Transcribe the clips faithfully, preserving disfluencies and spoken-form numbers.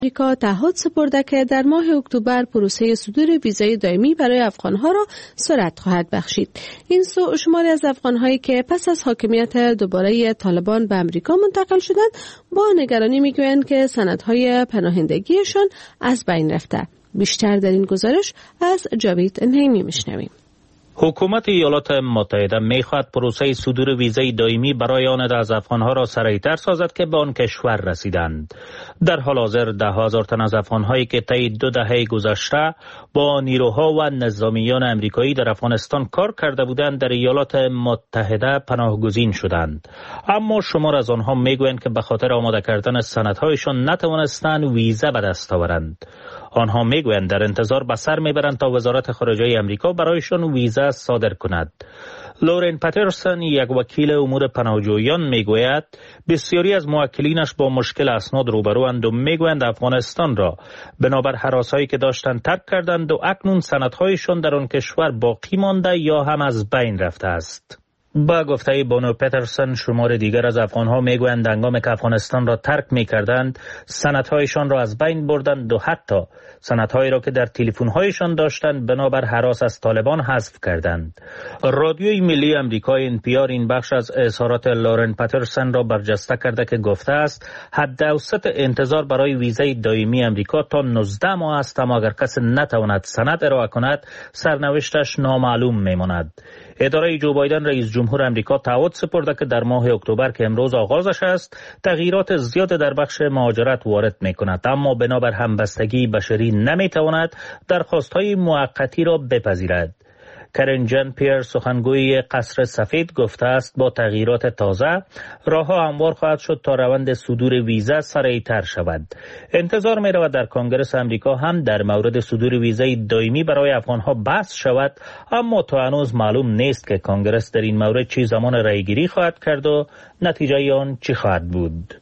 امریکا تعهد سپرده که در ماه اکتبر پروسه صدور ویزای دائمی برای افغانها را سرعت خواهد بخشید. این سو شماری از افغانهایی که پس از حاکمیت دوباره طالبان به امریکا منتقل شدند با نگرانی میگویند که سندهای پناهندگیشان از بین رفته. بیشتر در این گزارش از جاوید نعیمی میشنویم. حکومت ایالات متحده میخواهد پروسه صدور ویزای دائمی برای آن از افغانها را سریعتر سازد که به آن کشور رسیدند. در حال حاضر ده هزار تن از افغانهایی که طی دو دهه گذشته با نیروها و نظامیان امریکایی در افغانستان کار کرده بودند در ایالات متحده پناهگزین شدند. اما شمار از آنها میگویند که به خاطر آماده کردن سندهایشان نتوانستند ویزا به دست آورند. آنها میگویند در انتظار به سر میبرند تا وزارت خارجه امریکا برایشان ویزا صادر کند. لورن پاترسون، یک وکیل امور پناهجویان، میگوید بسیاری از موکلینش با مشکل اسناد روبروند و میگویند افغانستان را بنابر هراسایی که داشتند ترک کردند و اکنون سندهایشان در آن کشور باقی مانده یا هم از بین رفته است. با گفته بانو پترسون، شمار دیگر از افغانها میگویند هنگامی که افغانستان را ترک میکردند سندهایشان را از بین بردند و حتی سندهایی را که در تلفن‌هایشان داشتند بنابر هراس از طالبان حذف کردند. رادیوی ملی آمریکای ان پی آر این بخش از اظهارات لورن پاترسون را برجسته کرده که گفته است حد اوسط انتظار برای ویزای دائمی امریکا تا نوزده ماه است، اما اگر کسی نتواند سند ارائه کند سرنوشتش نامعلوم میماند. اداره جو بایدن رئیس جمهور امریکا تعهد سپرده که در ماه اکتبر که امروز آغازش است تغییرات زیاد در بخش مهاجرت وارد میکند، اما بنابر همبستگی بشری نمیتواند درخواست‌های موقتی را بپذیرد. کرن جان پیر، سخنگوی قصر سفید، گفته است با تغییرات تازه راهها هموار خواهد شد تا روند صدور ویزا سریعتر شود. انتظار می رود در کنگره امریکا هم در مورد صدور ویزای دائمی برای افغانها بحث شود، اما تا هنوز معلوم نیست که کنگره در این مورد چه زمان رأیگیری خواهد کرد و نتیجه آن چی خواهد بود.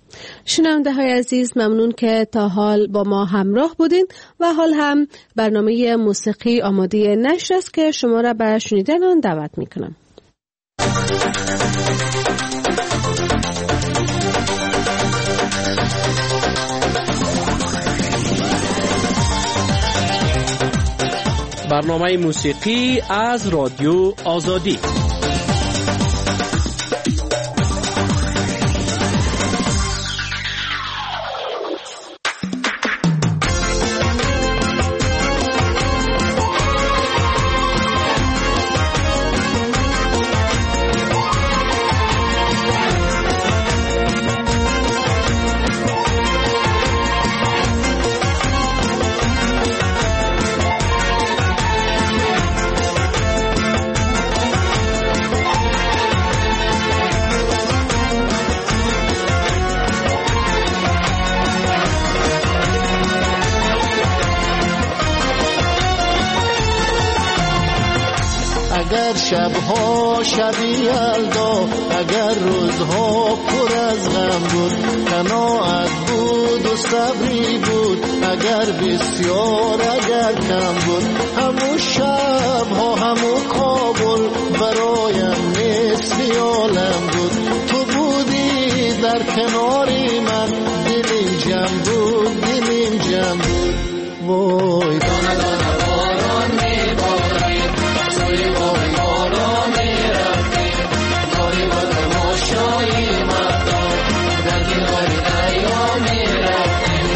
شنونده های عزیز، ممنون که تا حال با ما همراه بودین و حال هم برنامه موسیقی آماده نشر است که شما را به شنیدن آن دعوت می کنم. برنامه موسیقی از رادیو آزادی. اگر شبها شبی یلدا، اگر روزها پر از غم بود، قناعت بود و صبری بود، اگر بسیار اگر کم بود، همون شبها همون کابل برایم نصف عالم بود. تو بودی در کناری من، دلیم جمع بود دلیم جمع بود. وای دانه دانه باران میبارید، سوی بای مارا میرفتیم، داری و تماشایی مردم در کنار دریا میرفتیم.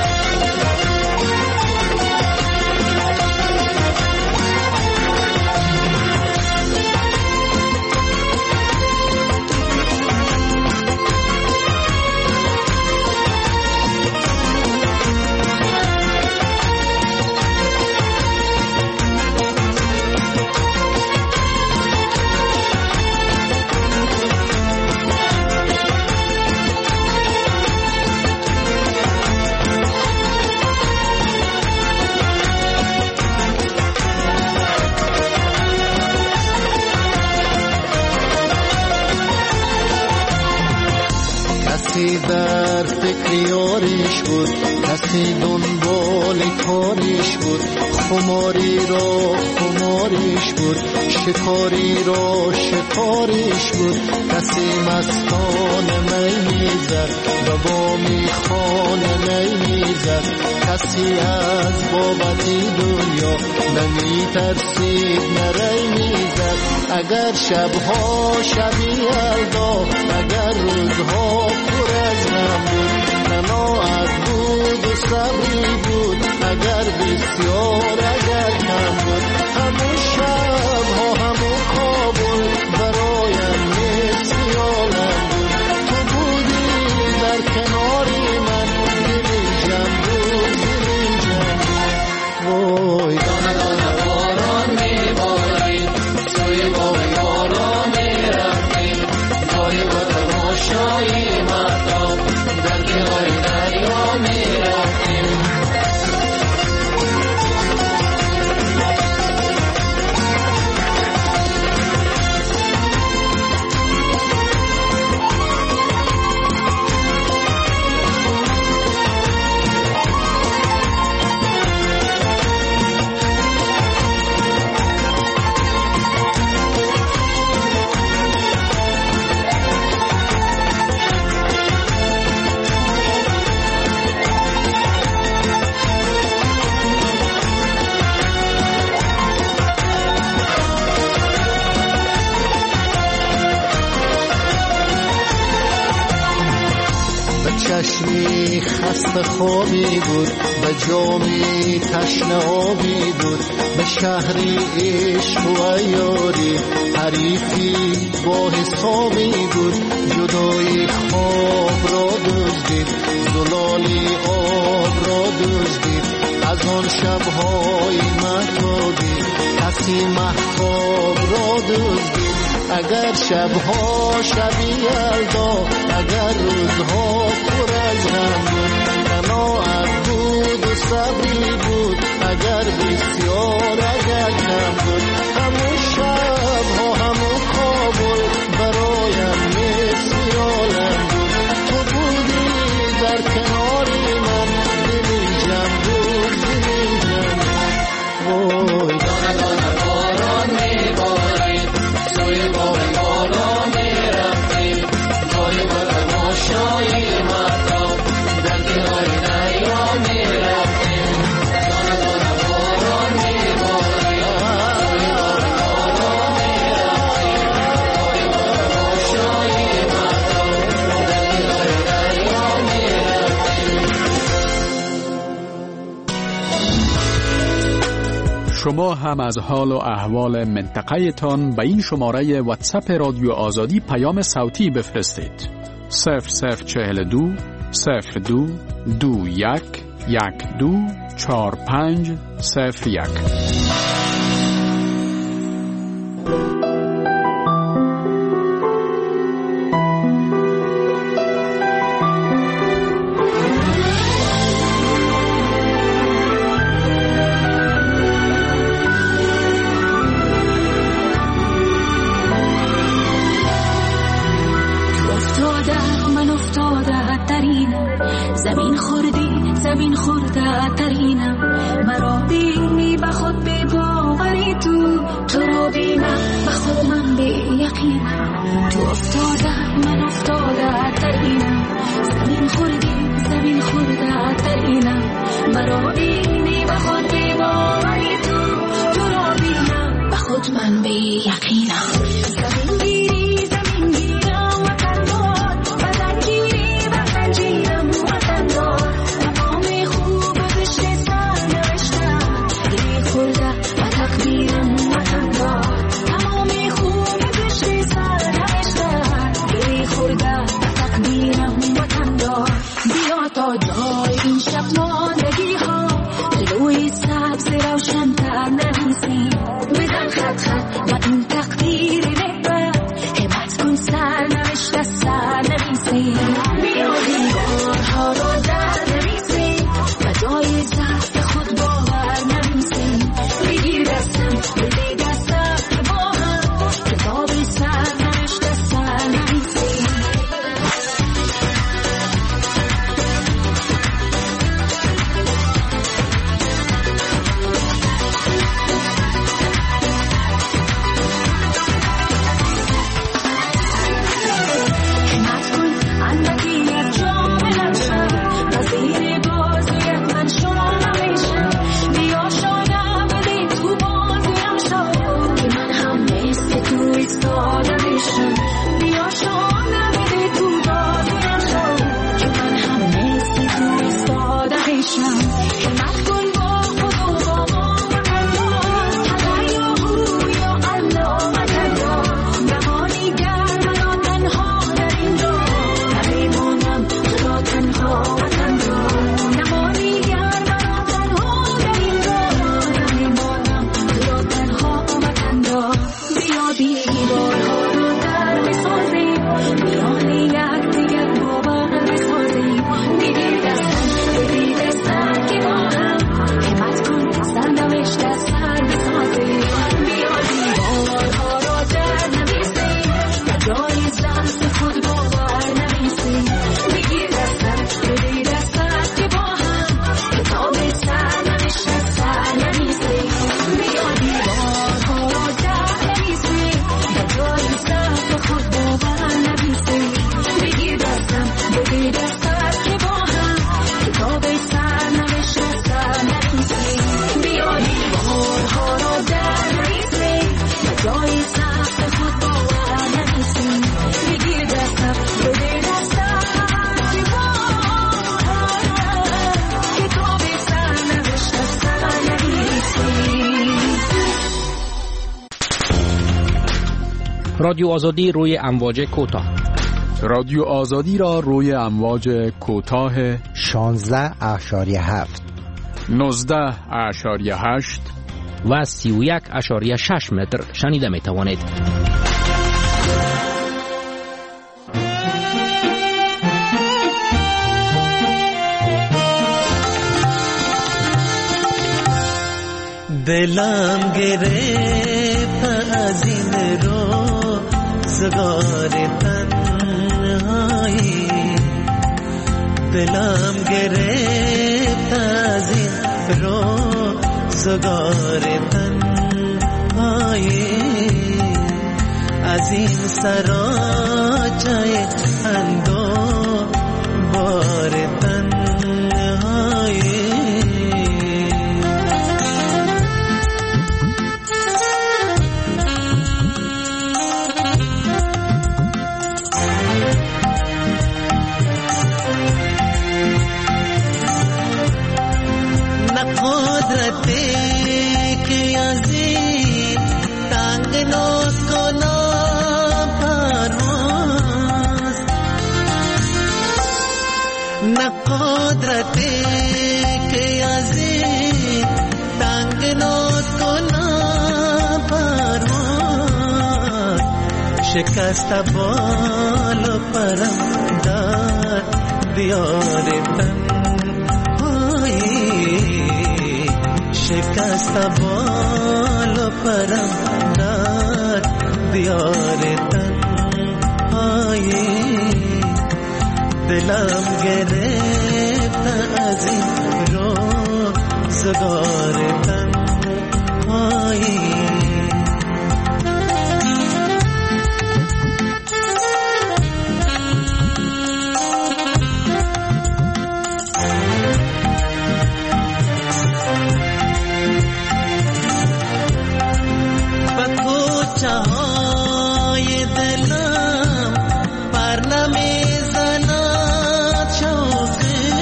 کسی در فکر یاریش بود، کسی دنبال کاریش بود، خماری را خماریش بود، شکاری را شکاریش بود. کسی مستان می میزد و با می خانه نمیزد، کسی از بابتی دنیا نمی ترسید نری میزد. اگر شبها شبی یلدا، اگر روزها پر از غم بود، قناعت بود و صبری بود، اگر بسیار اگر کم بود. همون شبها همون کابل برایم مثل یالم بود. تو بودی در کناری من، دلی جم بود دلی جم بود. وای دانه دانه باران میبارید، توی باغ یارا میرفتیم، جایی با تماشایی مردم در کنار دریا میرفتیم. چشمی خسته خوابی بود، به جامی تشنه آبی بود، به شهری عشق و یاری حریفی با حسابی بود. جدای خواب را دزدید، زلالی آب را دزدید، از آن شبهای مهتابی کسی مهتاب را دزدید. اگر شبها شبی یلدا، اگر روزها پر از غم بود، قناعت بود و صبری بود، اگر بسیار اگر کم بود. همون شبها همون کابل برایم مثل یالم بود. تو بودی در کناری من، دلی جم بود دلی جم بود. وای دانه دانه باران میبارید، توی باغ یارا میرفتیم، جایی با تماشایی مردم در کنار دریا میرفتیم. دانه دانه باران میبارید، توی باغ یارا میرفتیم، جایی با تماشایی مردم در کنار دریا میرفتیم. شما هم از حال و احوال منطقه تان به این شماره واتساپ رادیو آزادی پیام صوتی بفرستید. صفر صفر چهل دو صفر دو دو یک یک دو چار پنج صفر یک. زمین خوردی زمین خورده ترینم، مرا بینی به خود بی باوری، تو تو را بینم به خود من بی یقینم. تو افتاده من افتاده ترینم، زمین خوردی زمین خورده ترینم، مرا بینی به خود بی باوری، تو تو را بینم به خود من بی یقینم. زمین گیری زمین گیرم وطن دار، وطن گیری وطن جیرم وطن دار. تمام خوب بشت سر نوشتم، گیری خورده و تقدیرم وطن دار. تمام خوب بشت سر نوشتم، گیری خورده و تقدیرم وطن دار. بیا تا جای این شب ماندگی ها، جلوی سبز روشن تر نمیسیم. بزن خط خط و این تقدیر نبر، همت کن سر نوشته سر نویسیم. بیا دیوارها را در نویسیم، و جای ضعف خود باور نویسیم. بگیر دستم بده دستم که با هم کتابی سر نوشته سر نویسیم. رادیو آزادی روی امواج کوتاه. رادیو آزادی را روی امواج کوتاه شانزده اشاریه هفت، نوزده اشاریه هشت و سی و یک اشاریه شش متر شنیده می توانید. دلم گرفت از این روزگار تنهایی، دلم گرفت از این روزگار تنهایی، از این سراچه اندوه بار تنهایی. قدرتی که از این تنگناز کنم پرواز، شکست بال و پرم در دیار تنهایی، شکست بال و پرم در دیار تنهایی. دلم گرفت از این روزگار تنهایی. به کوچه های دلم پر نمیزند شوقی،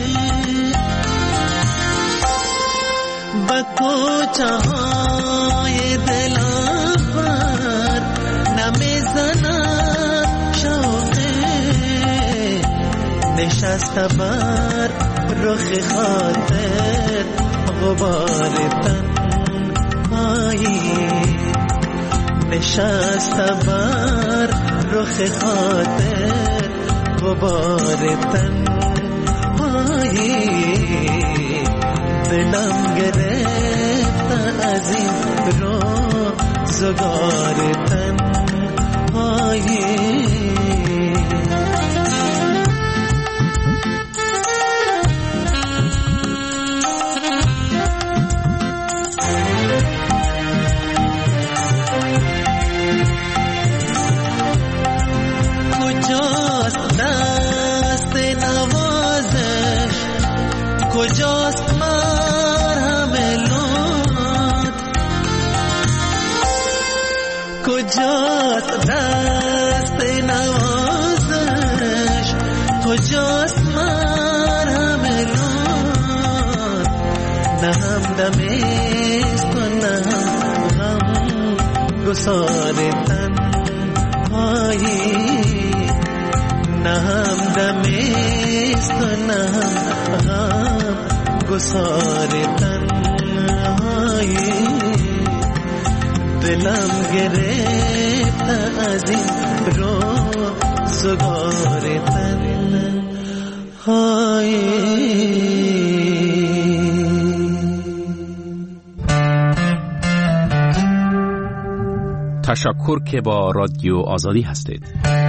به کوچه های دلم پر نمیزند شوقی، نشسته بر رخ خاطر غبار تنهایی، نشسته بر رخ خاطر غبار تنهایی. دلم گرفت از این روزگار تنهایی. کجاست مرهم لطف، کجاست دست نوازش، کجاست مرهم لطف، دمیست و نه غم گسار تنهایی، نه هم دمیست و نه غم گسار تنهایی. دلم گرفت از این روزگار تنهایی. تشکر که با رادیو آزادی هستید.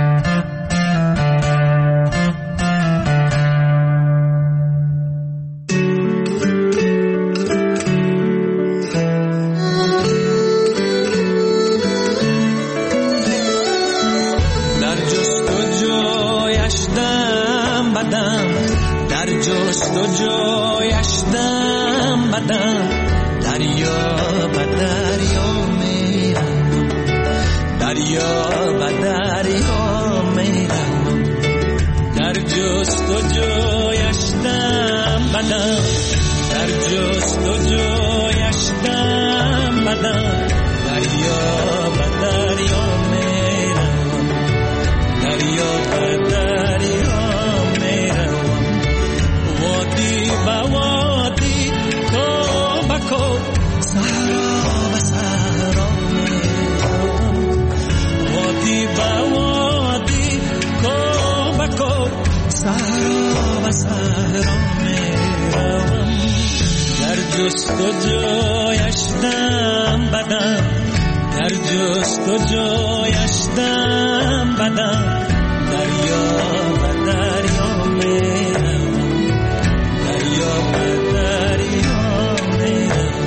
در جستجویش دم بدم، در جستجویش دم بدم، دریا به دریا میرم، دریا به دریا میرم. در جستجویش دم بدم، در جستجویش دم بدم، دریا به دریا میرم، دریا به دریا میرم. وادی به وادی، کو به کو، صحرا به صحرا میرم. وادی به وادی، کو به کو، صحرا به صحرا میرم. در جستجویش دم بدم، در جستجویش دم بدم، دریا به دریا میرم، دریا به دریا میرم.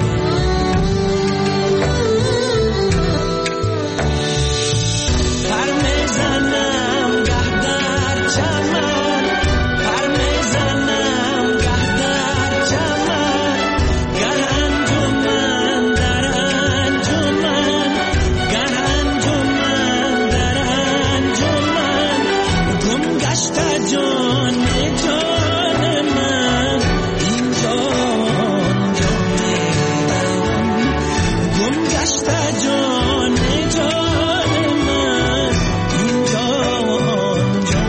پر میزنم گه در چمن، پر میزنم گه در چمن، گه انجمن در انجمن، گه انجمن در انجمن. گم گشته جان جان من، اینجا آنجا میرم. گم گشته جان جان من، اینجا آنجا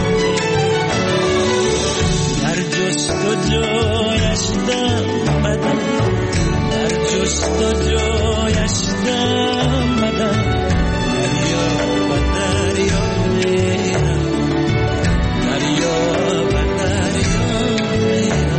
میرم. در جستجویش دم بدم، در جستجویش دم بدم، دریا به دریا میرم، دریا به دریا میرم.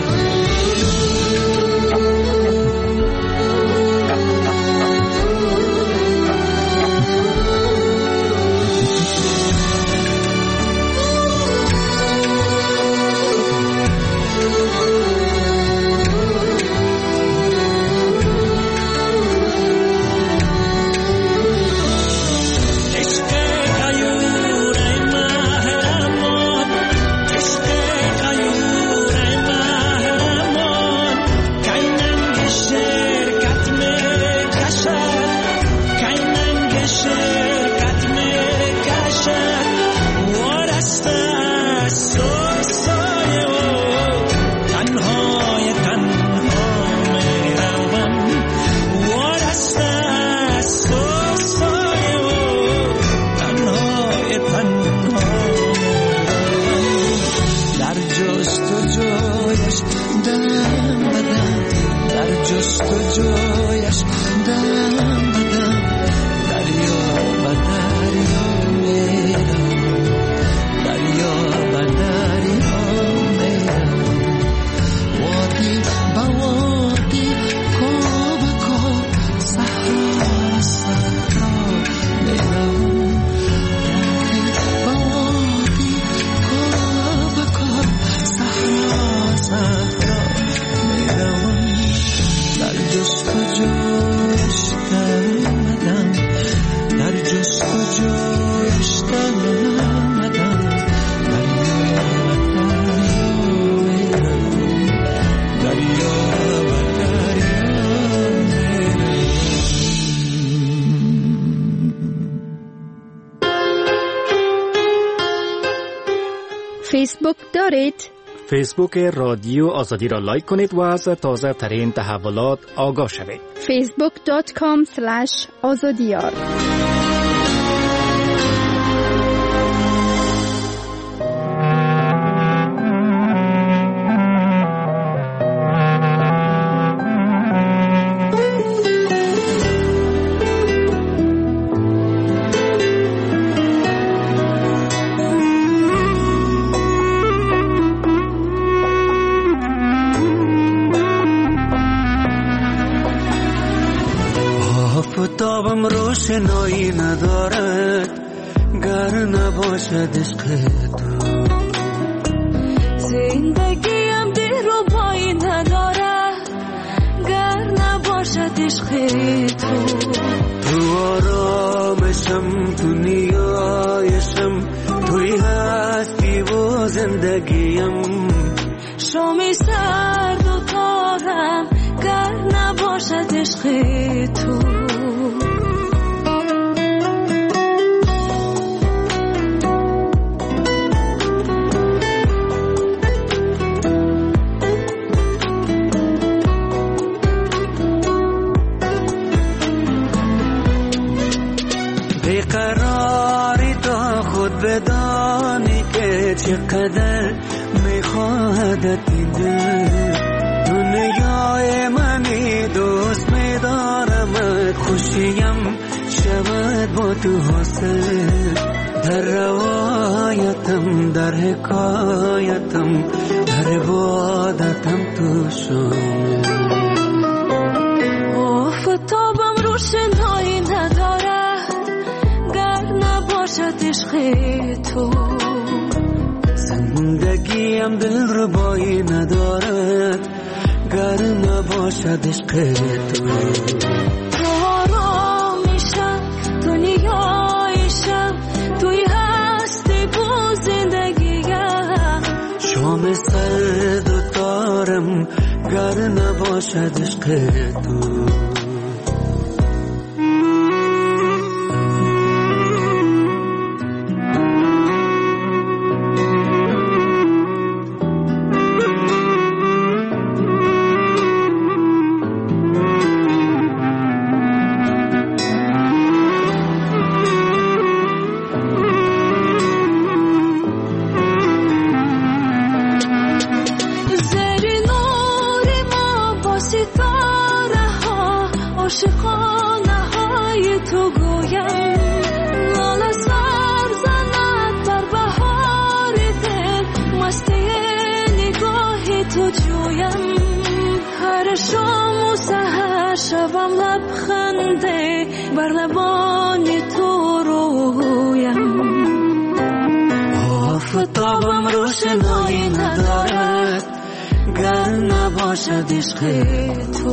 عشق غیور محرمان، عشق غیور محرمان، کی ننگ شرکت میکشد، کی ننگ شرکت میکشد. وارسته از سوسای او، تنهای تنها میروم. وارسته از سوسای او، تنهای تنها میروم. در جستجویش دم بدم، در جستجویش دم بدم، دریا به دریا میرم، دریا به دریا میرم. وادی به وادی، کو به کو، صحرا به صحرا میرم. وادی به وادی، کو به کو، صحرا صحرا میرم. در جستجویش دم بدم، در جستجویش دم بدم، دریا به دریا میرم، دریا به دریا میرم. فیسبوک دارید؟ فیسبوک رادیو آزادی را لایک کنید و از تازه ترین تحولات آگاه شوید. فیسبوک دات کام اسلش آزادیار. آفتابم روشنایی ندارد گر نباشد عشق تو. زندگیم دلربایی ندارد گر نباشد عشق تو. تو آرامشم، تو نیایشم، توی هستی و زندگیم. شامی سرد و تارم گر نباشد عشق تو. بیقراری تا خود بدانی که چقدر میخواهدت این دل. دنیای منی دوست میدارمت، خوشیم شود با تو حاصل. در روایتم، در حکایتم، در عبادتم تو شامل. آفتابم روشنایی ندارد گر نباشد عشق تو. زندگیم دلربایی ندارد گر نباشد عشق تو. تو آرامیشم، تو نیایشم، توی هستی و زندگیم. شام سرد و تارم گر نباشد عشق تو. آفتابم روشنایی ندارد گر نباشد عشق تو.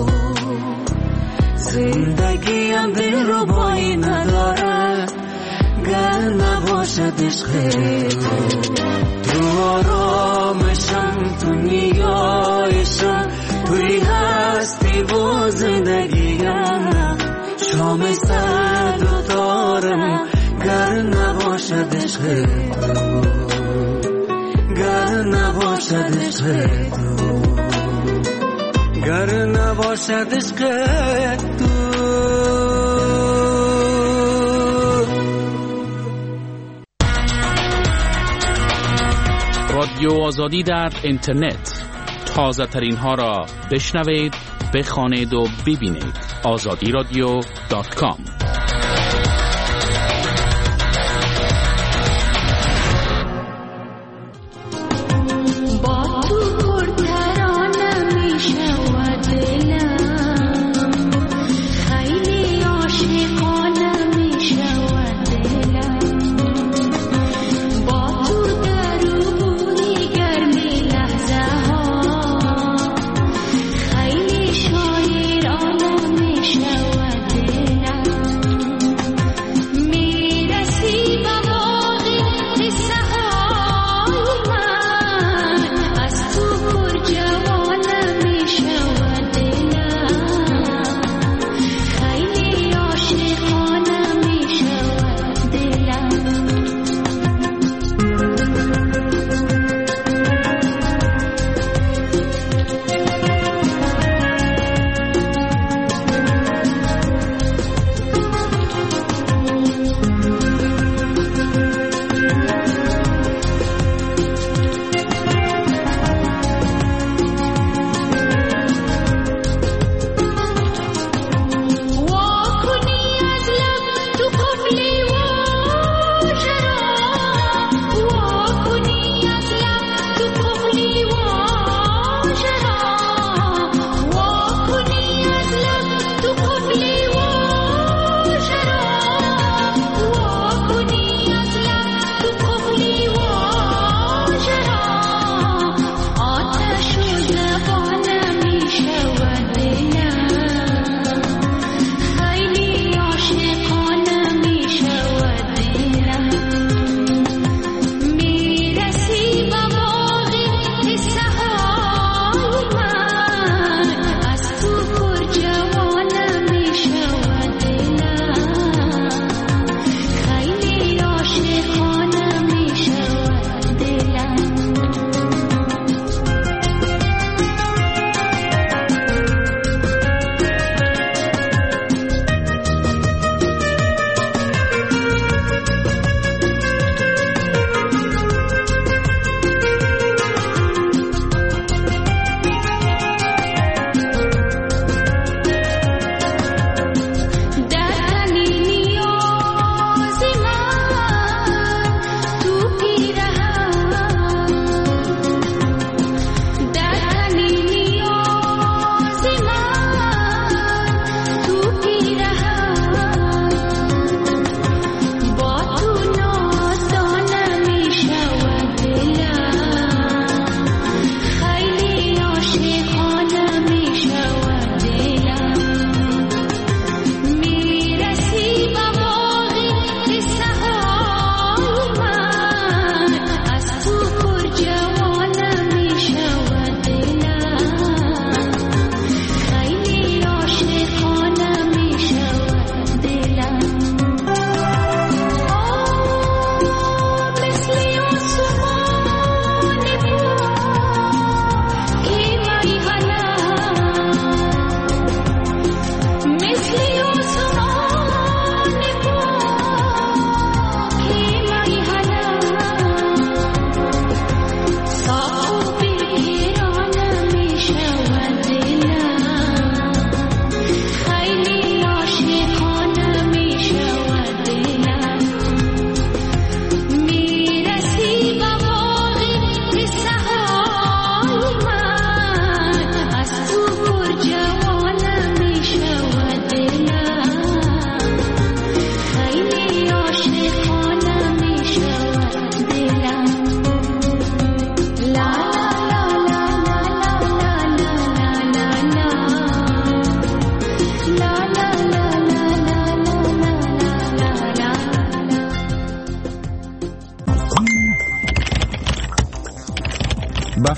زندگیم دلربایی ندارد گر نباشد عشق تو. تو آرامشم، تو نیایشم، توی هستی و زندگیم. شام سرد و تارم گر نباشد عشق تو. گر نباشد عشق تو. گر نباشد عشق تو. رادیو آزادی در اینترنت، تازه ترین ها را بشنوید، بخوانید و ببینید. آزادی رادیو دات کام.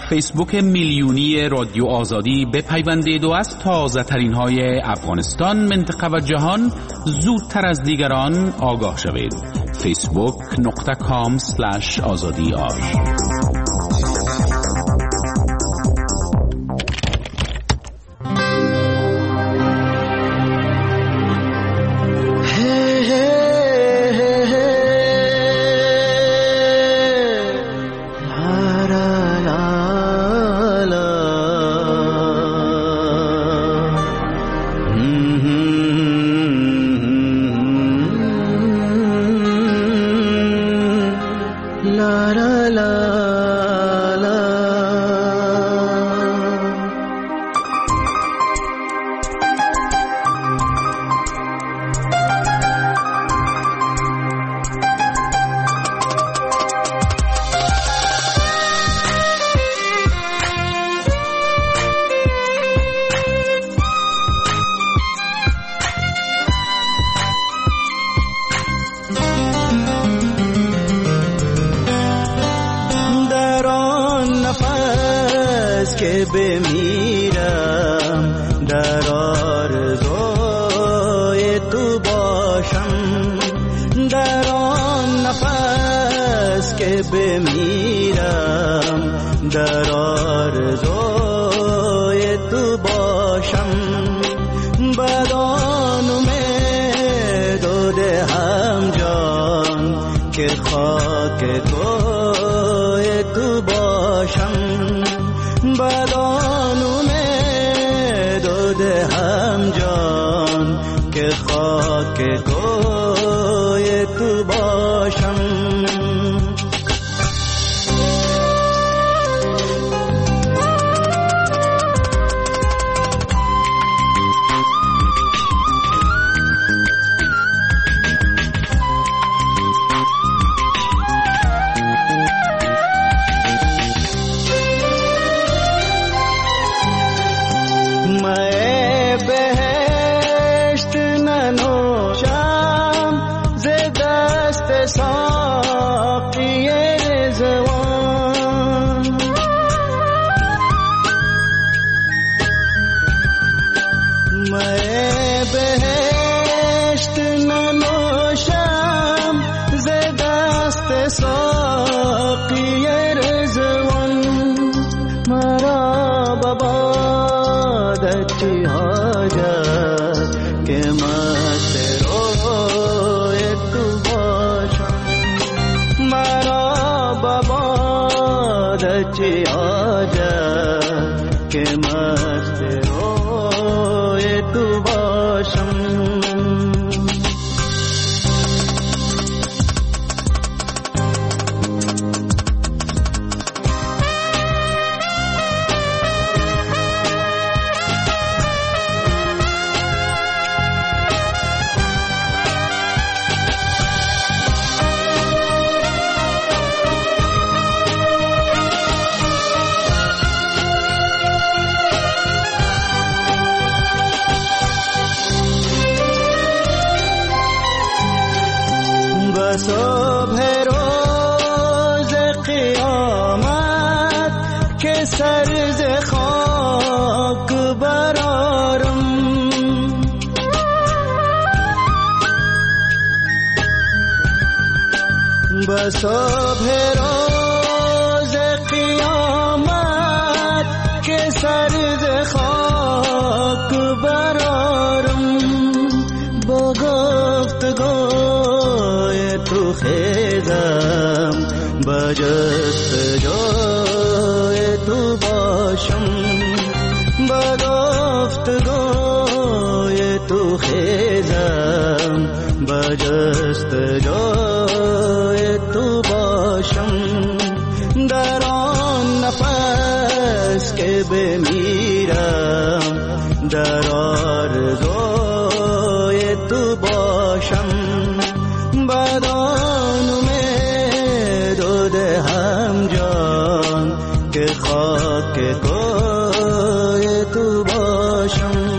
فیسبوک میلیونی رادیو آزادی بپیوندید و از تازه ترین های افغانستان، منطقه و جهان زودتر از دیگران آگاه شوید. فیسبوک نقطه کام سلش آزادی آر. صبح روز قیامت که سر ز خاک برآرم، با گفتگوی تو خیزم، با جستجوی تو باشم، با گفتگوی تو خیزم، با جستجوی تو باشم، در آن نفس که بمیرم، در آرزوی تو باشم، بدان امید و دهم جان که خاک کوی تو باشم.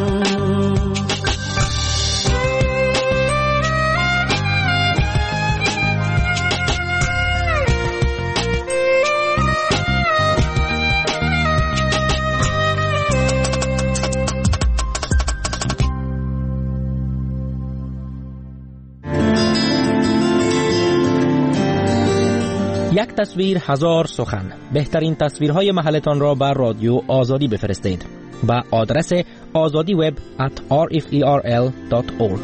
یک تصویر هزار سخن. بهترین تصویرهای محلتان را بر رادیو آزادی بفرستید با آدرس azadi web at r f e r l dot org.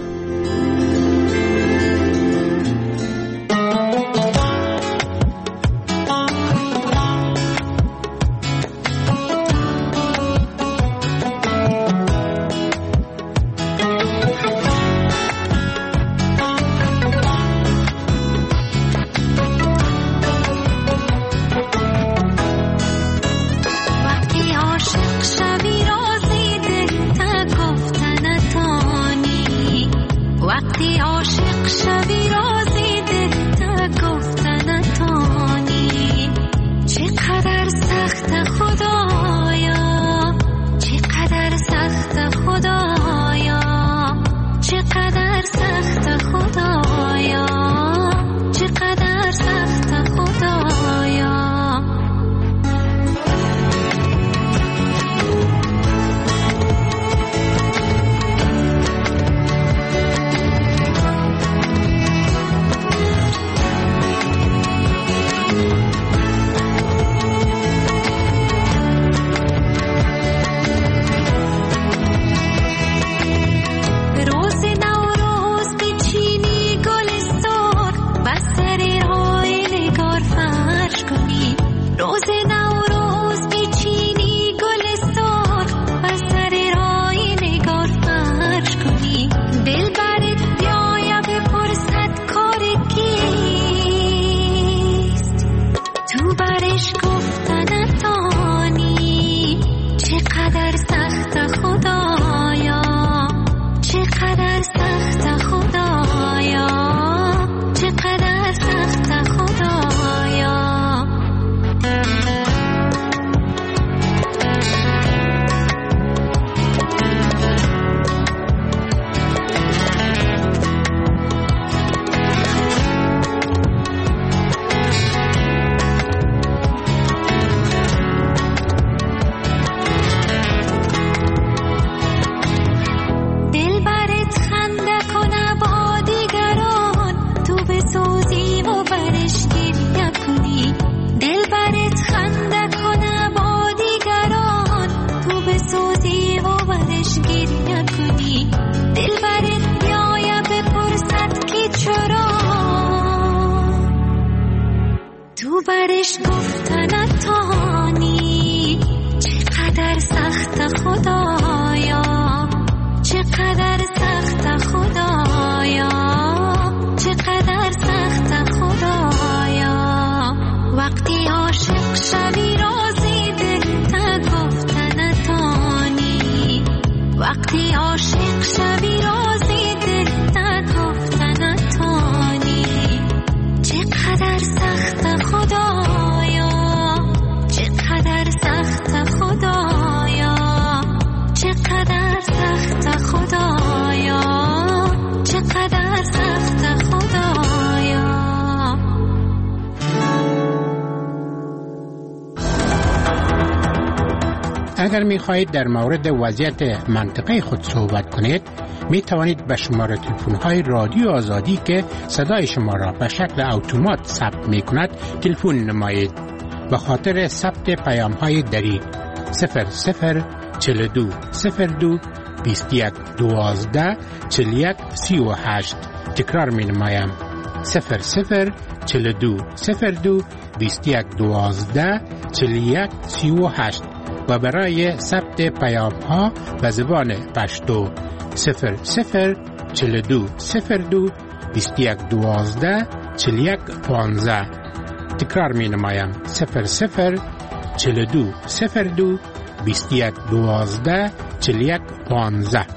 برش گفتن تانی چقدر سخت خدایا، چقدر سخت خدایا، چقدر سخت خدایا. وقتی عاشق شوی رازی دل گفتن تانی، وقتی عاشق شوی رازی دل گفتن تانی. چقدر سخت خدایا، چقدر سخت خدایا، چقدر سخت خدایا، چقدر سخت خدایا. اگر می خواهید در مورد وضعیت منطقه خود صحبت کنید، می توانید به شماره تلفن های رادیو آزادی که صدای شما را به شکل اتومات ثبت می کند تلفن نمایید. به خاطر ثبت پیام های دریغ صفر صفر چهل و دو صفر دو بیست و یک دوازده چهل و یک سی و هشت. تکرار می نمایم صفر صفر چهل و دو صفر دو بیست و یک دوازده چهل و یک سی و هشت. و برای ثبت پیام ها به زبان پشتو صفر صفر چهل و دو صفر دو بیست و یک دوازده چهل و یک پانزده. تکرار می نمایم صفر صفر چهل و دو صفر دو بیست و یک دوازده چهل و یک پانزده.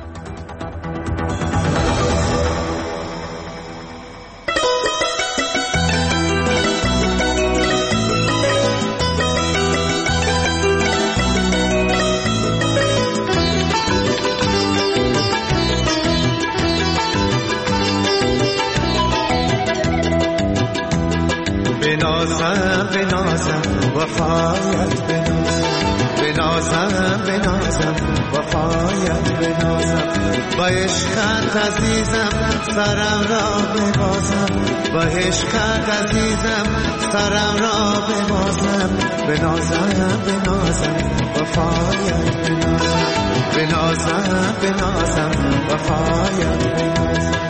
بنازم بنازم وفایت بنازم، بنازم بنازم وفایت بنازم با عشقت عزیزم سرم را ببازم با عشقت عزیزم سرم را ببازم بنازم بنازم وفایت بنازم بنازم بنازم وفایت بنازم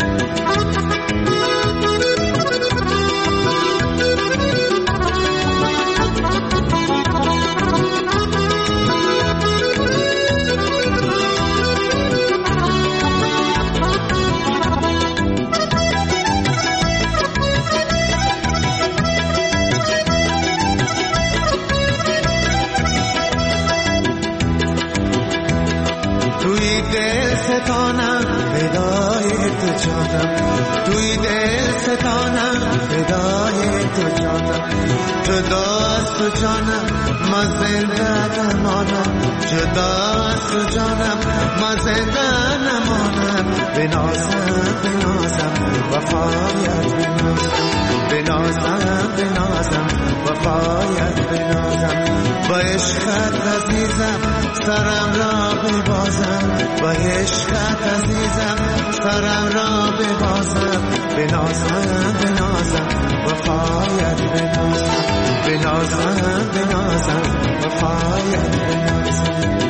ستانم فدای تو جانم توی دل ستانم فدای تو جانم جدا از تو جانم ما زنده نمانم جدا از تو جانم ما زنده نمانم بنازم بنازم وفایت بنازم بنازم بنازم وفایت بنازم با عشقت عزیزم سرم را ببازم با عشقت عزیزم سرم را ببازم بنازم بنازم وفایت بنازم بنازم بنازم وفایت بنازم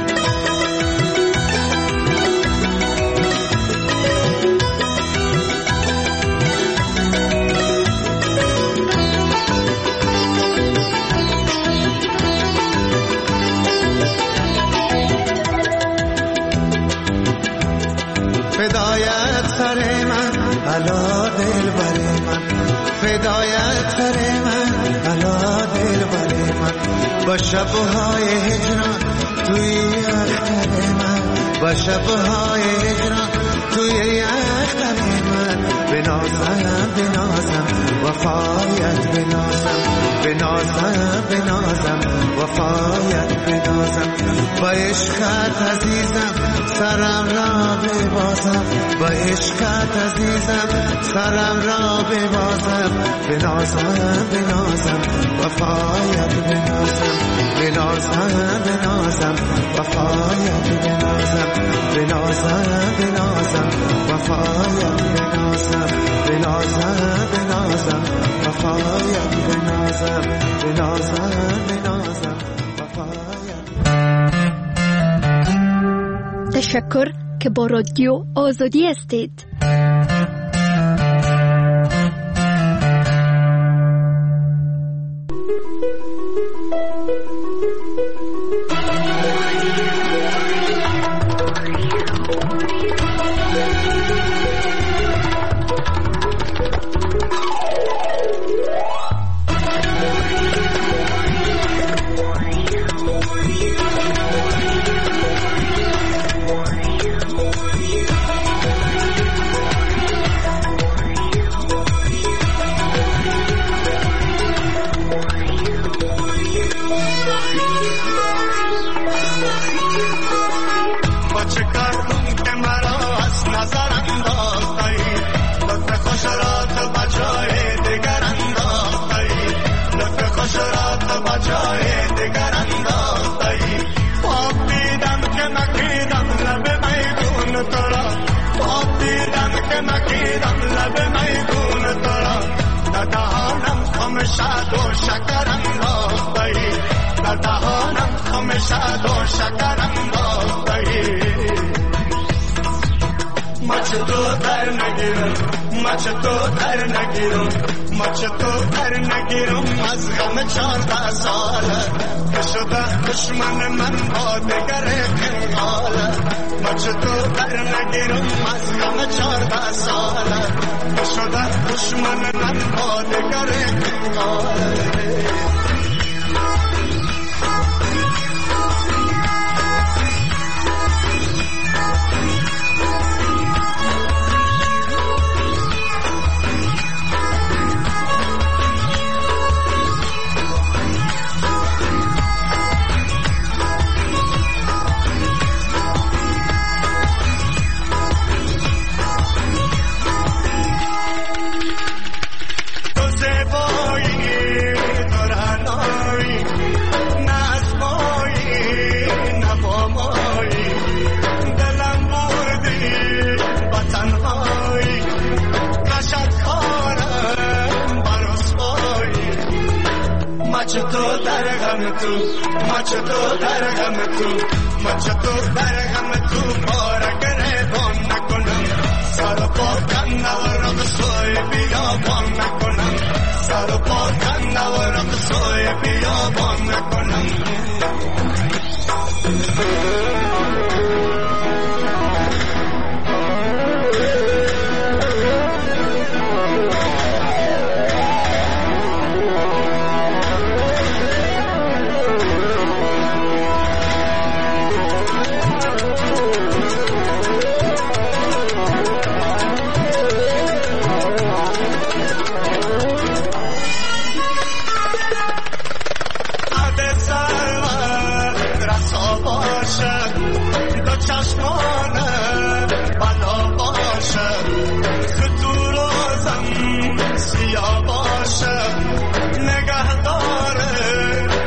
فدایت سر من علا دل بر من فدایت سر من علا دل بر من با شبهای هجران توی اختر من با شبهای هجران توی اختر من بنازم بنازم وفایت بنازم بنازم بنازم وفایت بنازم با عشقت عزیزم سرم را ببازم با عشقت عزیزم سرم را ببازم بنازم بنازم وفایت بنازم بنازم بنازم وفایت بنازم بنازم بنازم وفایت بنازم بنازم بنازم وفایت بنازم بنازم بنازم وفایت. تشکر که با رادیو آزادی هستید. تو زیبایی دور هر غم تو مچ تو در غم تو مچ تو در غم تو بارگره بان نکنم سر پا کن نورم سوی بیابان نکنم سر پا کن نورم سوی بیابان نکنم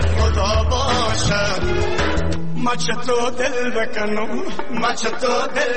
مچ تو دل بکنم مچ تو دل